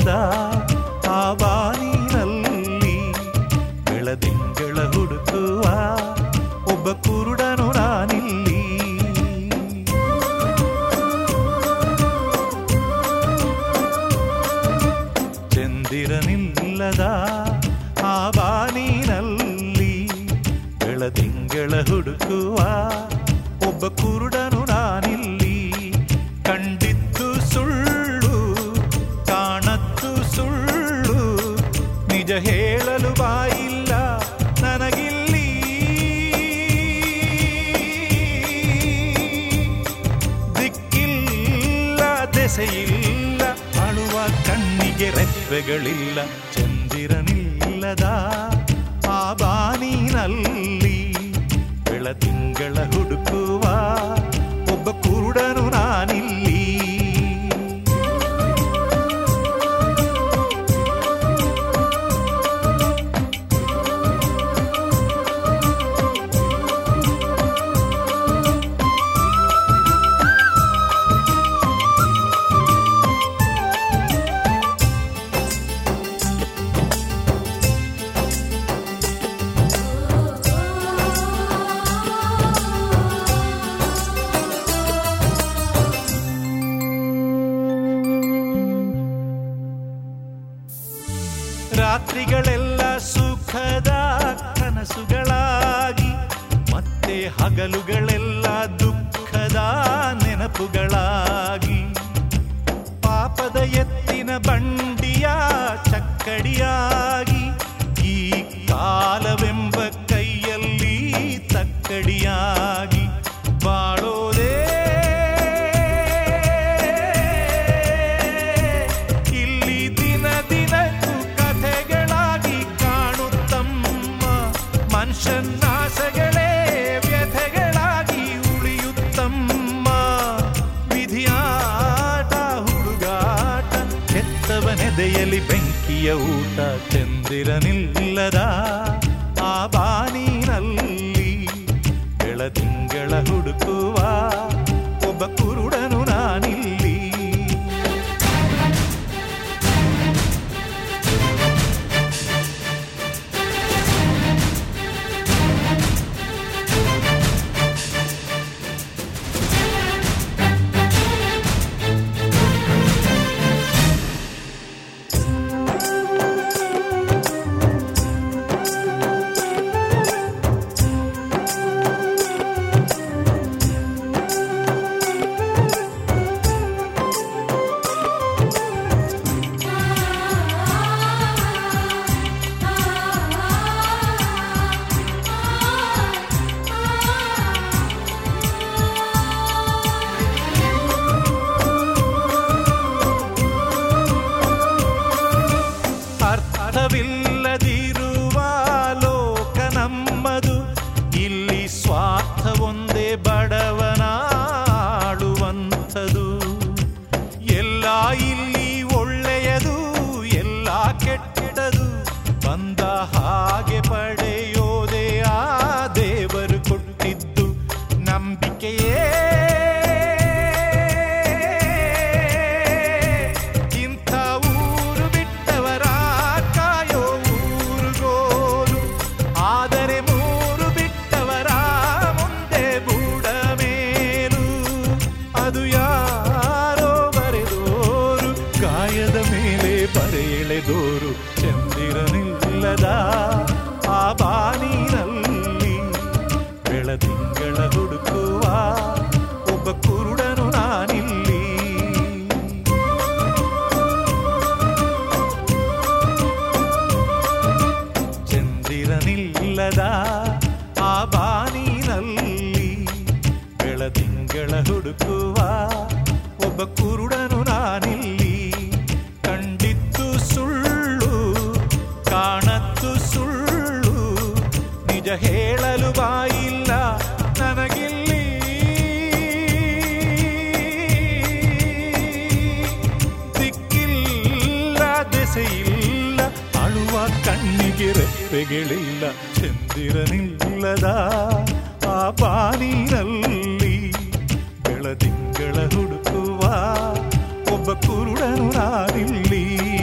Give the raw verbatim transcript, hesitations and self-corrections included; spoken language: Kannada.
ಚಂದಿರನಿಲ್ಲದ ಆ ಬಾನಿನಲ್ಲಿ ಬೆಳದಿಂಗಳ ಹುಡುಕುವ ಒಬ್ಬ ಕುರುಡನು ನಾನಿಲ್ಲಿ. ಚಂದಿರನಿಲ್ಲದ ಆ ಬಾನಿನಲ್ಲಿ ಬೆಳದಿಂಗಳ ಹುಡುಕುವ ಒಬ್ಬ ಕುರುಡನು ನಾನಿಲ್ಲಿ. ಕಂಡಿದ್ದು ಸುಳ್ಳು ಕಾಣದ್ದು ಸುಳ್ಳು, ನಿಜ ಹೇಳಲು ಬಾಯಿಲ್ಲ ನನಗಿಲ್ಲಿ. ದಿಕ್ಕಿಲ್ಲ ದೆಸೆಯಿಲ್ಲ, ಅಳುವ ಕಣ್ಣಿಗೆ ರೆಪ್ಪೆಗಳಿಲ್ಲ. ಚಂದಿರನಿಲ್ಲದ ಆ ಬಾನಿನಲ್ಲಿ ಬೆಳದಿಂಗಳ ಹುಡುಕುವ ಒಬ್ಬ ಕುರುಡನು ನಾನಿಲ್ಲಿ. ರಾತ್ರಿಗಳೆಲ್ಲ ಸುಖದ ಕನಸುಗಳಾಗಿ, ಮತ್ತೆ ಹಗಲುಗಳೆಲ್ಲ ದುಃಖದ ನೆನಪುಗಳಾಗಿ, ಪಾಪದ ಎತ್ತಿನ ಬಂಡಿಯ ಚಕ್ಕಡಿಯಾಗಿ, ಈ ಕಾಲವೆಂಬ ಕೈಯಲ್ಲಿ ತಕ್ಕಡಿಯಾಗಿ ಬಾಳೋದೇ ಇಲ್ಲಿ ದಿನ ದಿನಕ್ಕೂ ಕಥೆಗಳಾಗಿ ಕಾಣುತ್ತಮ್ಮ. ಮನುಷ್ಯನಾಸಗಳೇ ವ್ಯಥೆಗಳಾಗಿ ಉಳಿಯುತ್ತಮ್ಮ. ವಿಧಿಯಾಟ ಹುಡುಗಾಟ, ಕೆತ್ತವನೆದೆಯಲಿ ಬೆಂಕಿಯ ಊಟ. ಚಂದಿರನಿಲ್ಲದ ಆ ಬಾನಿನಲ್ಲಿ ಬೆಳದಿಂಗಳ ಹುಡುಕುವ ಒಬ್ಬ ಕುರುಡನು ನಾನಿಲ್ಲಿ. ಅರ್ಥವಿಲ್ಲದಿರುವ ಲೋಕ ನಮ್ಮದು, ಇಲ್ಲಿ ಸ್ವಾರ್ಥ ಒಂದೇ ಬಡವನಾಡುವಂಥದು. ಎಲ್ಲ ಇಲ್ಲಿ ಒಳ್ಳೆಯದು ಎಲ್ಲ ಕೆಟ್ಟದು, ಬಂದ ಹಾಗೆ ಪಡೆಯೋದೇ ಆ ದೇವರು ಕೊಟ್ಟಿದ್ದು ನಂಬಿಕೆಯೇ. ಇಂಥ ಊರು ಬಿಟ್ಟವರ ಕಾಯೋ ಊರುಗೋಲು, ಆದರೆ ಮೂರು ಬಿಟ್ಟವರ ಮುಂದೆ ಬೂಡ ಮೇಲು. ಅದು ಯಾರೋ ಬರೆದೋರು, ಗಾಯದ ಮೇಲೆ ಬರೆಯೆಳೆದೋರು. ಚಂದಿರನಿಲ್ಲದ ಆ ಬಾನಿನಲ್ಲಿ ಬೆಳದಿಂಗಳ ಹುಡುಕುವ ಒಬ್ಬ ಕುರುಡನು ನಾನಿಲ್ಲಿ. ಚಂದಿರನಿಲ್ಲದ ಆ ಬಾನಿನಲ್ಲಿ ಬೆಳದಿಂಗಳ ಹುಡುಕುವ ಒಬ್ಬ ಕುರುಡನು ನಾನಿಲ್ಲಿ. ಕಂಡಿದ್ದು ಸುಳ್ಳು ಕಾಣದ್ದು ಸುಳ್ಳು, ನಿಜ ಹೇಳಲು ಬಾಯಿಲ್ಲ ನನಗಿಲ್ಲಿ. ದಿಕ್ಕಿಲ್ಲ ದೆಸೆಯಿಲ್ಲ, ಅಳುವ ಕಣ್ಣಿಗೆ ರೆಪ್ಪೆಗಳಿಲ್ಲ. ಚಂದಿರನಿಲ್ಲದ ಆ ಬಾನಿನಲ್ಲಿ ಬೆಳದಿಂಗಳ ಹುಡುಕುವ ಒಬ್ಬ ಕುರುಡನು ನಾನಿಲ್ಲಿ.